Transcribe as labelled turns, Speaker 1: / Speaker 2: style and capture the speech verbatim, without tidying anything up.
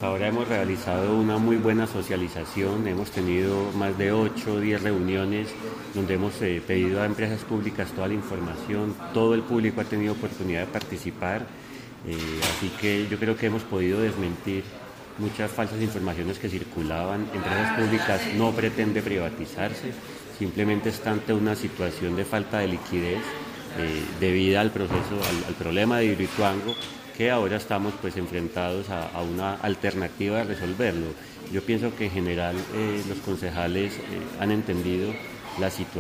Speaker 1: ahora hemos realizado una muy buena socialización, hemos tenido más de ocho o diez reuniones donde hemos eh, pedido a empresas públicas toda la información, todo el público ha tenido oportunidad de participar, eh, así que yo creo que hemos podido desmentir muchas falsas informaciones que circulaban. Empresas públicas no pretende privatizarse, simplemente está ante una situación de falta de liquidez eh, debida al proceso, al, al problema de Hidroituango, que ahora estamos pues enfrentados a, a una alternativa de resolverlo. Yo pienso que en general eh, los concejales eh, han entendido la situación.